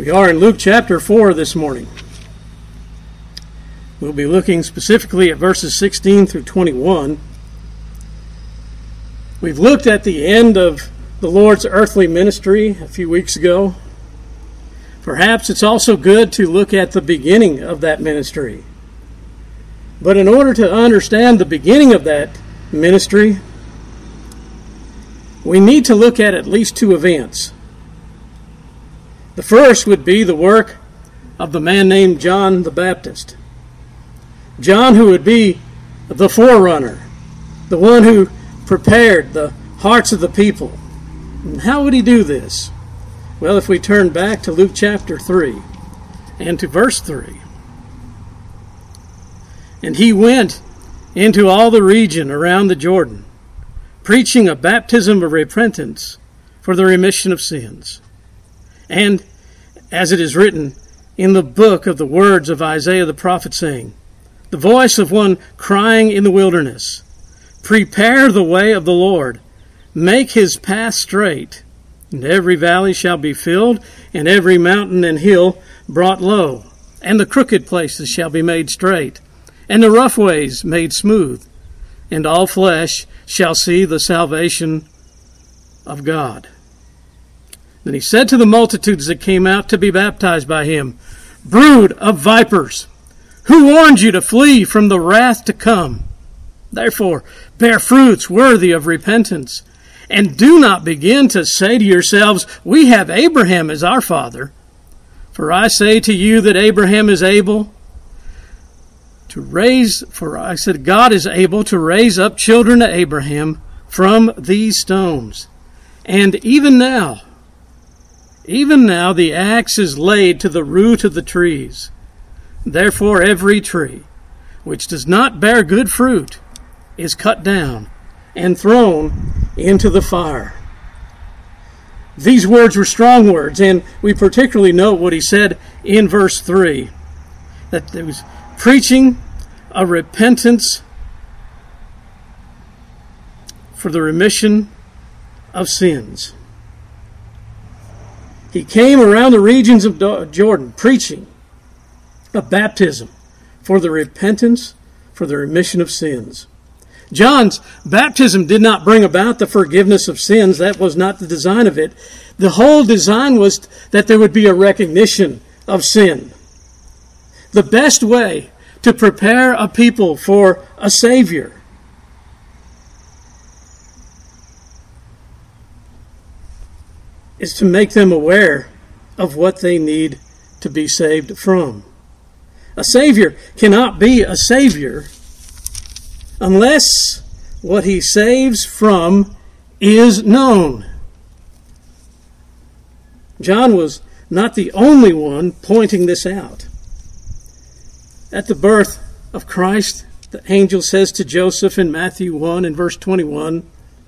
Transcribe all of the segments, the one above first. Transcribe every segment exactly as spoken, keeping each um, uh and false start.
We are in Luke chapter four this morning. We'll be looking specifically at verses sixteen through twenty-one. We've looked at the end of the Lord's earthly ministry a few weeks ago. Perhaps it's also good to look at the beginning of that ministry. But in order to understand the beginning of that ministry, we need to look at at least two events. The first would be the work of the man named John the Baptist. John, who would be the forerunner, the one who prepared the hearts of the people. And how would he do this? Well, if we turn back to Luke chapter three and to verse three. And he went into all the region around the Jordan, preaching a baptism of repentance for the remission of sins. And as it is written in the book of the words of Isaiah the prophet, saying, the voice of one crying in the wilderness, prepare the way of the Lord, make his path straight. And every valley shall be filled, and every mountain and hill brought low, and the crooked places shall be made straight, and the rough ways made smooth, and all flesh shall see the salvation of God. Then he said to the multitudes that came out to be baptized by him, brood of vipers, who warned you to flee from the wrath to come? Therefore, bear fruits worthy of repentance, and do not begin to say to yourselves, we have Abraham as our father. For I say to you that Abraham is able to raise, for I said, God is able to raise up children to Abraham from these stones. And even now, even now the axe is laid to the root of the trees. Therefore every tree which does not bear good fruit is cut down and thrown into the fire. These words were strong words, and we particularly note what he said in verse three, that there was preaching a repentance for the remission of sins. He came around the regions of Jordan preaching a baptism for the repentance, for the remission of sins. John's baptism did not bring about the forgiveness of sins. That was not the design of it. The whole design was that there would be a recognition of sin. The best way to prepare a people for a Savior is to make them aware of what they need to be saved from. A Savior cannot be a Savior unless what he saves from is known. John was not the only one pointing this out. At the birth of Christ, the angel says to Joseph in Matthew one and verse twenty-one,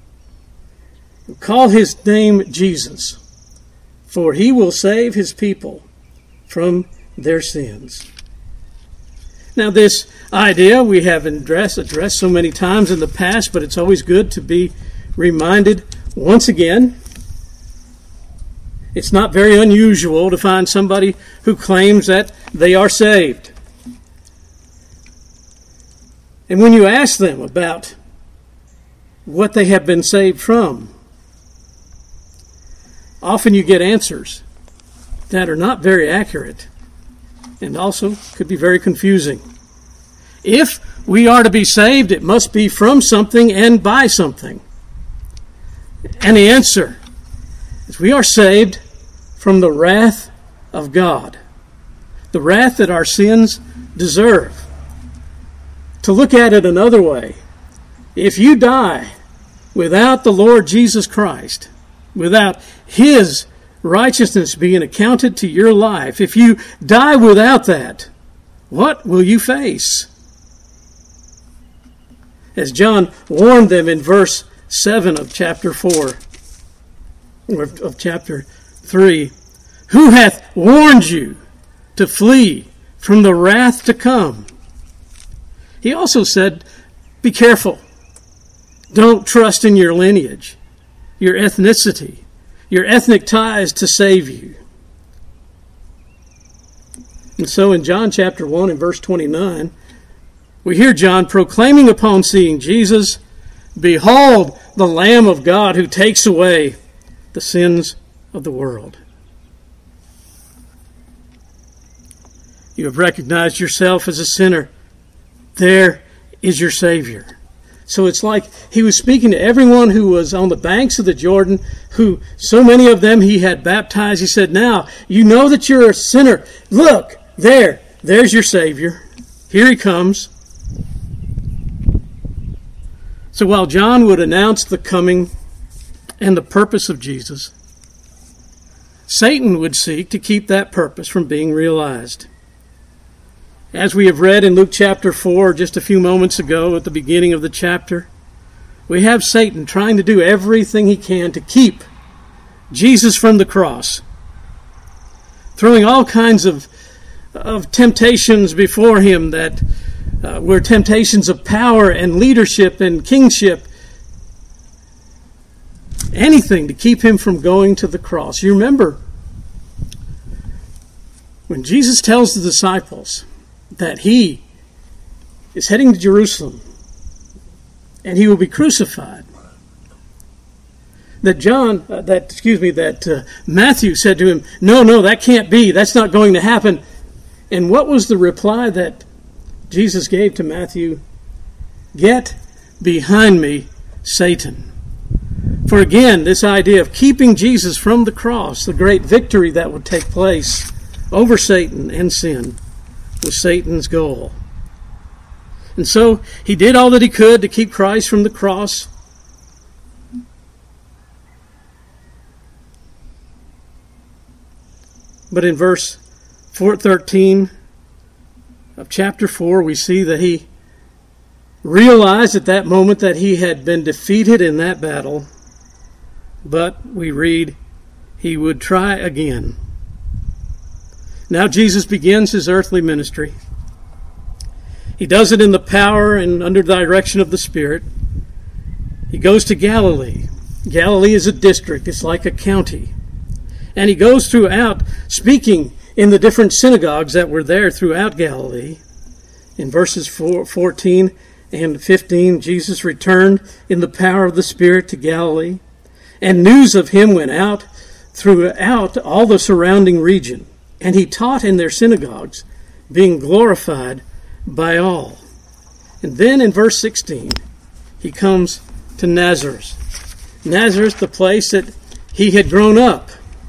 call his name Jesus, for he will save his people from their sins. Now, this idea we have addressed, addressed so many times in the past, but it's always good to be reminded once again. It's not very unusual to find somebody who claims that they are saved. And when you ask them about what they have been saved from, often you get answers that are not very accurate and also could be very confusing. If we are to be saved, it must be from something and by something. And the answer is we are saved from the wrath of God, the wrath that our sins deserve. To look at it another way, if you die without the Lord Jesus Christ, without his righteousness being accounted to your life, if you die without that, what will you face? As John warned them in verse seven of chapter four, or of chapter three, who hath warned you to flee from the wrath to come? He also said, be careful. Don't trust in your lineage, your ethnicity, your ethnic ties to save you. And so in John chapter one and verse twenty-nine, we hear John proclaiming upon seeing Jesus, "Behold, the Lamb of God who takes away the sins of the world." You have recognized yourself as a sinner. There is your Savior. So it's like he was speaking to everyone who was on the banks of the Jordan, who so many of them he had baptized. He said, now, you know that you're a sinner. Look, there, there's your Savior. Here he comes. So while John would announce the coming and the purpose of Jesus, Satan would seek to keep that purpose from being realized. As we have read in Luke chapter four just a few moments ago at the beginning of the chapter, we have Satan trying to do everything he can to keep Jesus from the cross, throwing all kinds of, of temptations before him that uh, were temptations of power and leadership and kingship, anything to keep him from going to the cross. You remember when Jesus tells the disciples that he is heading to Jerusalem and he will be crucified, that John, uh, that excuse me, that uh, Matthew said to him, no, no, that can't be. That's not going to happen. And what was the reply that Jesus gave to Matthew? Get behind me, Satan. For again, this idea of keeping Jesus from the cross, the great victory that would take place over Satan and sin, was Satan's goal. And so he did all that he could to keep Christ from the cross. But in verse thirteen of chapter four, we see that he realized at that moment that he had been defeated in that battle. But we read, he would try again. Now Jesus begins his earthly ministry. He does it in the power and under the direction of the Spirit. He goes to Galilee. Galilee is a district. It's like a county. And he goes throughout speaking in the different synagogues that were there throughout Galilee. In verses fourteen and fifteen, Jesus returned in the power of the Spirit to Galilee, and news of him went out throughout all the surrounding region. And he taught in their synagogues, being glorified by all. And then in verse sixteen, he comes to Nazareth. Nazareth, the place that he had grown up.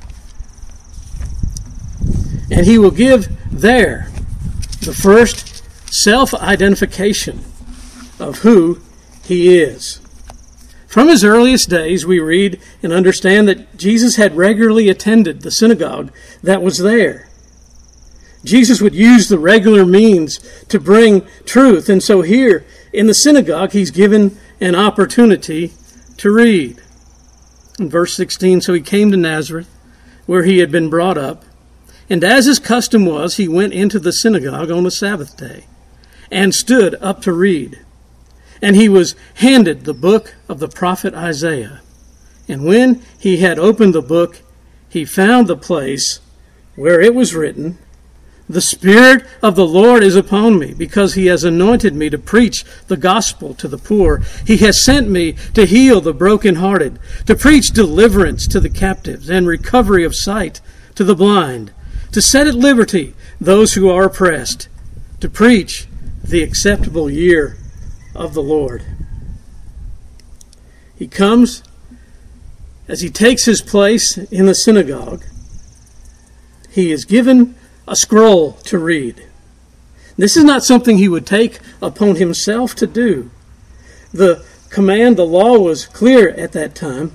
And he will give there the first self-identification of who he is. From his earliest days, we read and understand that Jesus had regularly attended the synagogue that was there. Jesus would use the regular means to bring truth. And so here in the synagogue, he's given an opportunity to read. In verse sixteen, so he came to Nazareth, where he had been brought up. And as his custom was, he went into the synagogue on the Sabbath day and stood up to read. And he was handed the book of the prophet Isaiah. And when he had opened the book, he found the place where it was written, "The Spirit of the Lord is upon me, because he has anointed me to preach the gospel to the poor. He has sent me to heal the brokenhearted, to preach deliverance to the captives and recovery of sight to the blind, to set at liberty those who are oppressed, to preach the acceptable year of the Lord." He comes as he takes his place in the synagogue. He is given a scroll to read. This is not something he would take upon himself to do. The command, the law was clear at that time.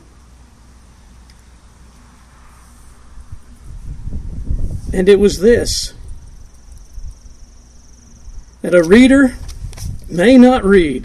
And it was this, that a reader may not read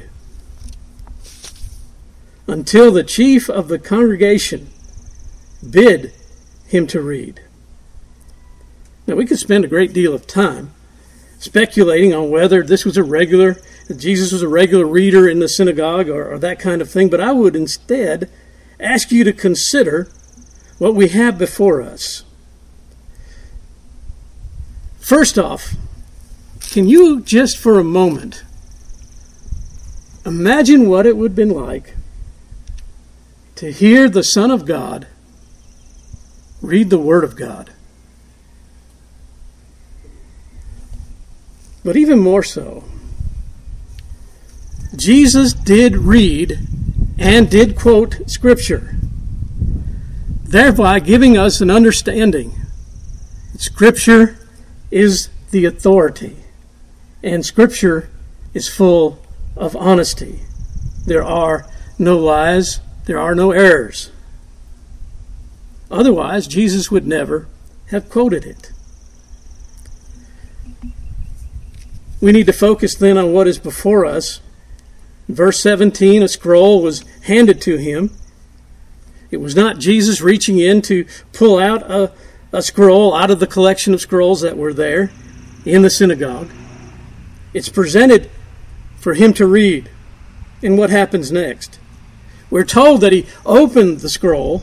until the chief of the congregation bid him to read. Now, we could spend a great deal of time speculating on whether this was a regular, that Jesus was a regular reader in the synagogue or, or that kind of thing, but I would instead ask you to consider what we have before us. First off, can you just for a moment imagine what it would have been like to hear the Son of God read the Word of God? But even more so, Jesus did read and did quote Scripture, thereby giving us an understanding that Scripture is the authority, and Scripture is full of honesty. There are no lies, there are no errors. Otherwise, Jesus would never have quoted it. We need to focus then on what is before us. In verse seventeen, a scroll was handed to him. It was not Jesus reaching in to pull out a, a scroll out of the collection of scrolls that were there in the synagogue. It's presented for him to read. And what happens next? We're told that he opened the scroll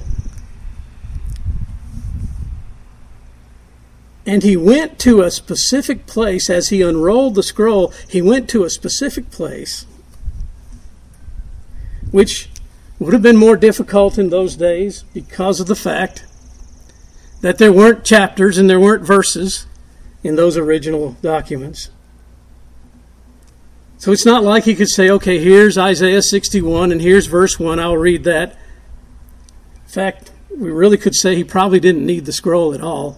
and he went to a specific place. As he unrolled the scroll, he went to a specific place, which would have been more difficult in those days because of the fact that there weren't chapters and there weren't verses in those original documents. So it's not like he could say, okay, here's Isaiah sixty-one and here's verse one, I'll read that. In fact, we really could say he probably didn't need the scroll at all.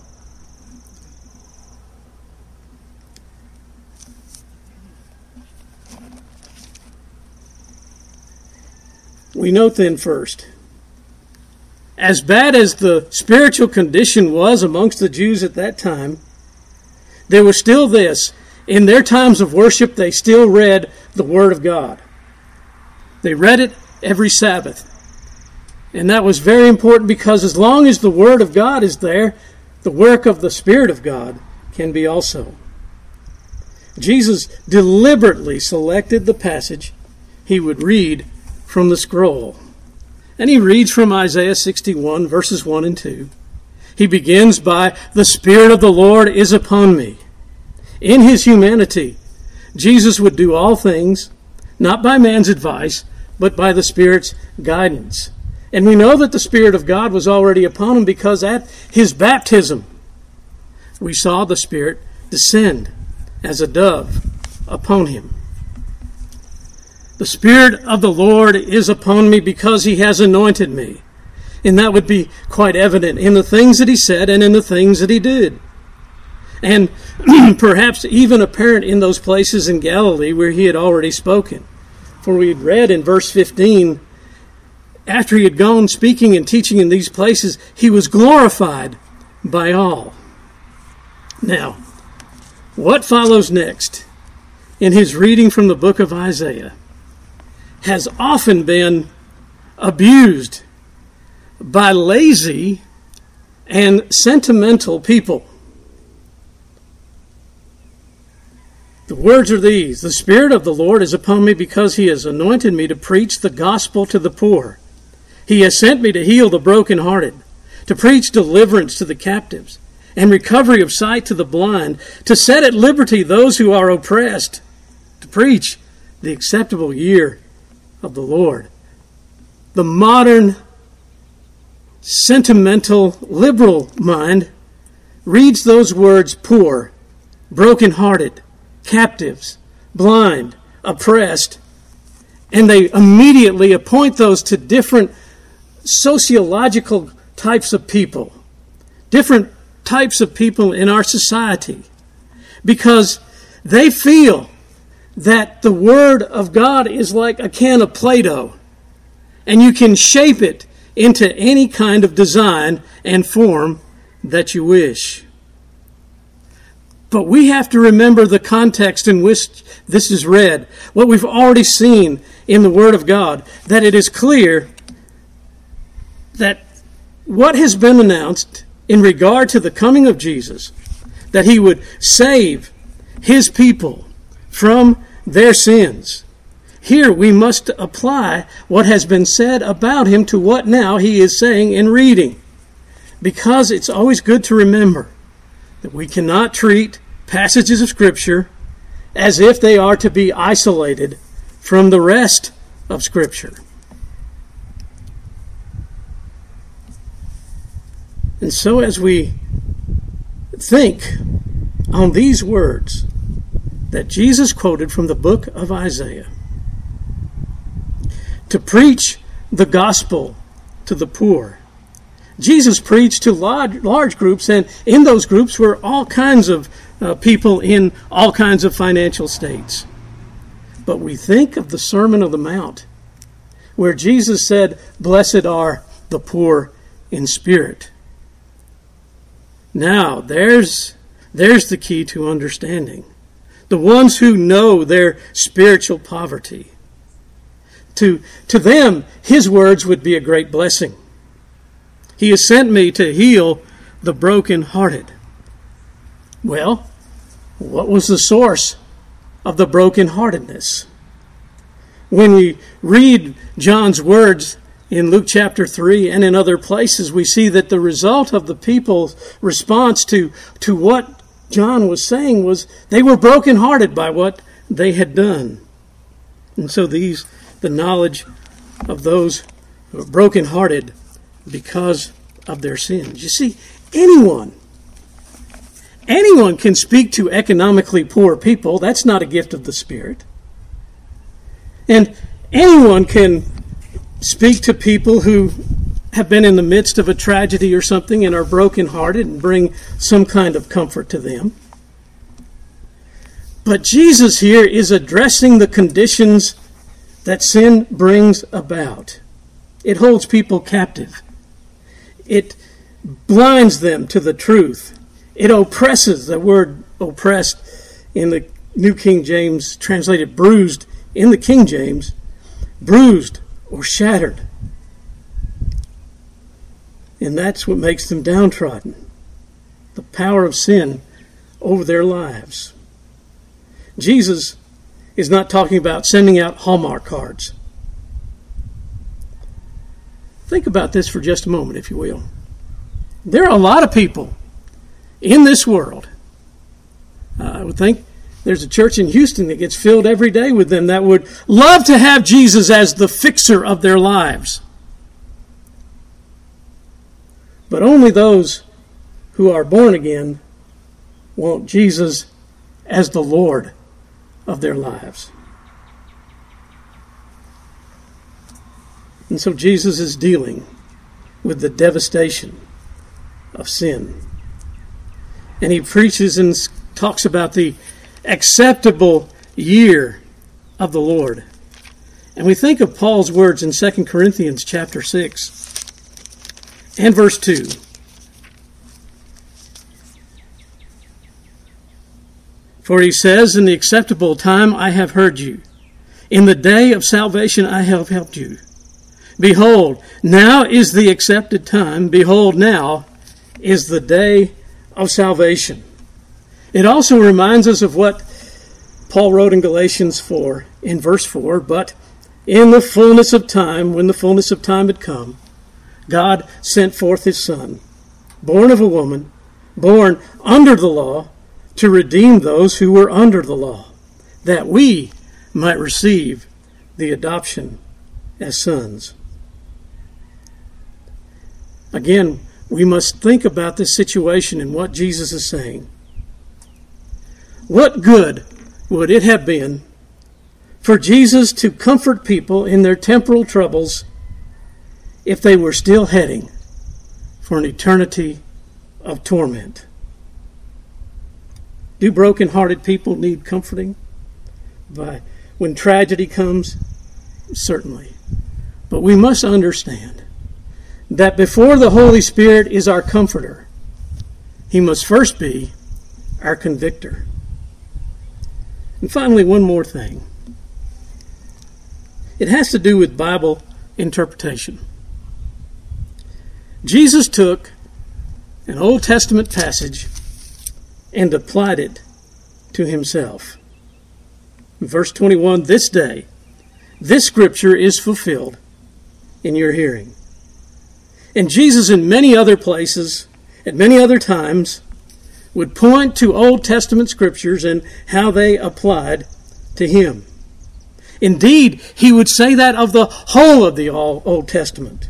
We note then first, as bad as the spiritual condition was amongst the Jews at that time, there was still this. In their times of worship, they still read the Word of God. They read it every Sabbath. And that was very important because as long as the Word of God is there, the work of the Spirit of God can be also. Jesus deliberately selected the passage he would read from the scroll. And he reads from Isaiah sixty-one, verses one and two. He begins by, "The Spirit of the Lord is upon me." In his humanity, Jesus would do all things, not by man's advice, but by the Spirit's guidance. And we know that the Spirit of God was already upon him because at his baptism, we saw the Spirit descend as a dove upon him. The Spirit of the Lord is upon me because he has anointed me. And that would be quite evident in the things that he said and in the things that he did. And perhaps even apparent in those places in Galilee where he had already spoken. For we had read in verse fifteen, after he had gone speaking and teaching in these places, he was glorified by all. Now, what follows next in his reading from the book of Isaiah has often been abused by lazy and sentimental people. The words are these: "The Spirit of the Lord is upon me because he has anointed me to preach the gospel to the poor. He has sent me to heal the brokenhearted, to preach deliverance to the captives, and recovery of sight to the blind, to set at liberty those who are oppressed, to preach the acceptable year of the Lord." The modern, sentimental, liberal mind reads those words, poor, brokenhearted, captives, blind, oppressed, and they immediately appoint those to different sociological types of people, different types of people in our society, because they feel that the Word of God is like a can of Play-Doh, and you can shape it into any kind of design and form that you wish. But we have to remember the context in which this is read, what we've already seen in the Word of God, that it is clear that what has been announced in regard to the coming of Jesus, that he would save his people from their sins. Here we must apply what has been said about him to what now he is saying in reading, because it's always good to remember that we cannot treat passages of Scripture as if they are to be isolated from the rest of Scripture. And so as we think on these words that Jesus quoted from the book of Isaiah, to preach the gospel to the poor, Jesus preached to large, large groups, and in those groups were all kinds of uh, people in all kinds of financial states. But we think of the Sermon on the Mount, where Jesus said, "Blessed are the poor in spirit." Now, there's, there's the key to understanding. The ones who know their spiritual poverty. To, to them, his words would be a great blessing. He has sent me to heal the brokenhearted. Well, what was the source of the brokenheartedness? When we read John's words in Luke chapter three and in other places, we see that the result of the people's response to, to what John was saying was they were brokenhearted by what they had done. And so these, the knowledge of those who are brokenhearted because of their sins. You see, anyone, anyone can speak to economically poor people. That's not a gift of the Spirit. And anyone can speak to people who have been in the midst of a tragedy or something and are brokenhearted and bring some kind of comfort to them. But Jesus here is addressing the conditions that sin brings about. It holds people captive. It blinds them to the truth. It oppresses. The word oppressed in the New King James, translated bruised in the King James, bruised or shattered. And that's what makes them downtrodden. The power of sin over their lives. Jesus is not talking about sending out Hallmark cards. Think about this for just a moment, if you will. There are a lot of people in this world. Uh, I would think there's a church in Houston that gets filled every day with them that would love to have Jesus as the fixer of their lives. But only those who are born again want Jesus as the Lord of their lives. And so Jesus is dealing with the devastation of sin. And he preaches and talks about the acceptable year of the Lord. And we think of Paul's words in Second Corinthians chapter six and verse two. For he says, "In the acceptable time I have heard you. In the day of salvation I have helped you. Behold, now is the accepted time. Behold, now is the day of salvation." It also reminds us of what Paul wrote in Galatians four, in verse four, "But in the fullness of time, when the fullness of time had come, God sent forth his Son, born of a woman, born under the law, to redeem those who were under the law, that we might receive the adoption as sons." Again, we must think about this situation and what Jesus is saying. What good would it have been for Jesus to comfort people in their temporal troubles if they were still heading for an eternity of torment? Do broken-hearted people need comforting? By when tragedy comes? Certainly. But we must understand that before the Holy Spirit is our comforter, he must first be our convictor. And finally, one more thing. It has to do with Bible interpretation. Jesus took an Old Testament passage and applied it to himself. In verse twenty-one, "This day, this scripture is fulfilled in your hearing." And Jesus, in many other places, at many other times, would point to Old Testament scriptures and how they applied to him. Indeed, he would say that of the whole of the Old Testament.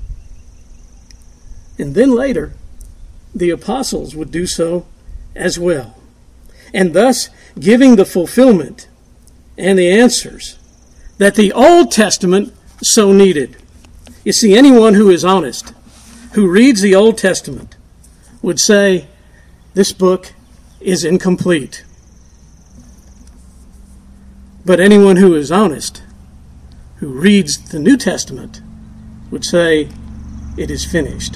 And then later, the apostles would do so as well, and thus giving the fulfillment and the answers that the Old Testament so needed. You see, anyone who is honest, who reads the Old Testament, would say, this book is incomplete. But anyone who is honest, who reads the New Testament, would say, it is finished.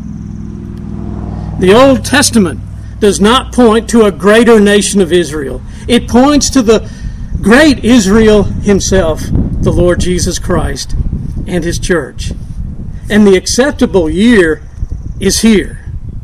The Old Testament does not point to a greater nation of Israel. It points to the great Israel himself, the Lord Jesus Christ, and his church. And the acceptable year is here.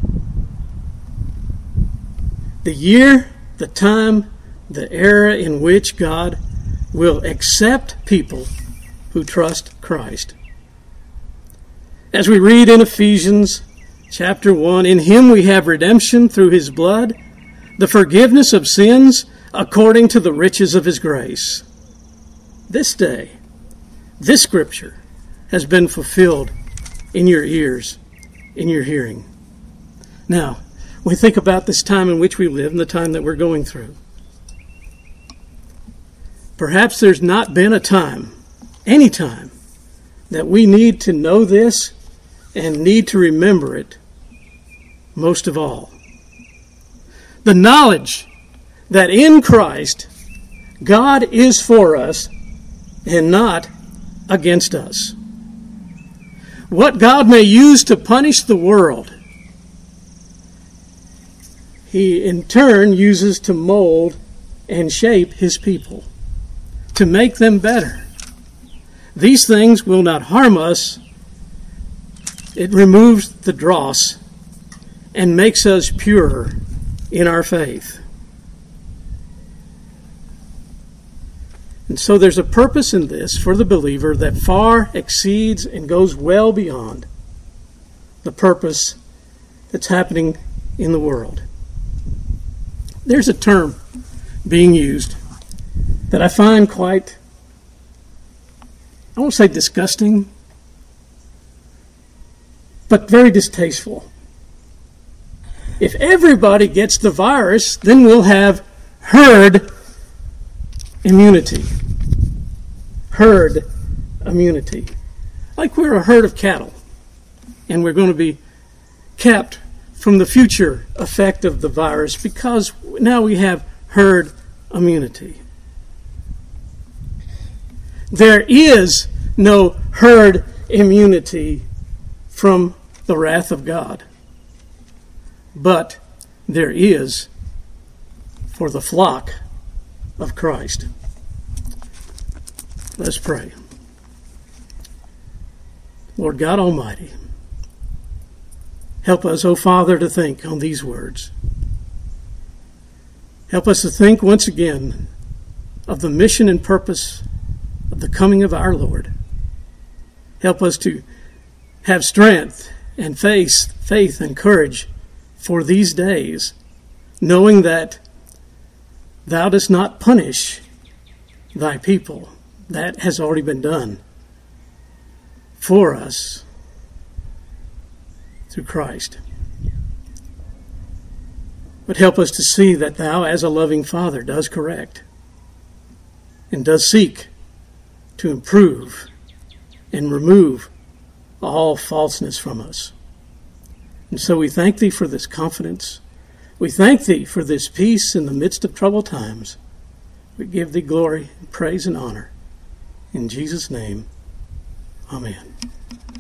The year, the time, the era in which God will accept people who trust Christ. As we read in Ephesians chapter one, in him we have redemption through his blood, the forgiveness of sins according to the riches of his grace. This day, this scripture has been fulfilled in your ears, in your hearing. Now, we think about this time in which we live and the time that we're going through. Perhaps there's not been a time, any time, that we need to know this and need to remember it most of all. The knowledge that in Christ, God is for us and not against us. What God may use to punish the world, he in turn uses to mold and shape his people, to make them better. These things will not harm us. It removes the dross and makes us purer in our faith. And so there's a purpose in this for the believer that far exceeds and goes well beyond the purpose that's happening in the world. There's a term being used that I find quite, I won't say disgusting, but very distasteful. If everybody gets the virus, then we'll have herd immunity. Herd immunity. Like we're a herd of cattle, and we're going to be kept from the future effect of the virus because now we have herd immunity. There is no herd immunity from the wrath of God, but there is for the flock of Christ. Let's pray. Lord God Almighty, help us, O Father, to think on these words. Help us to think once again of the mission and purpose of the coming of our Lord. Help us to have strength and faith, faith and courage for these days, knowing that thou dost not punish thy people. That has already been done for us through Christ. But help us to see that thou, as a loving Father, does correct and does seek to improve and remove all falseness from us. And so we thank thee for this confidence. We thank thee for this peace in the midst of troubled times. We give thee glory, praise, and honor. In Jesus' name, amen.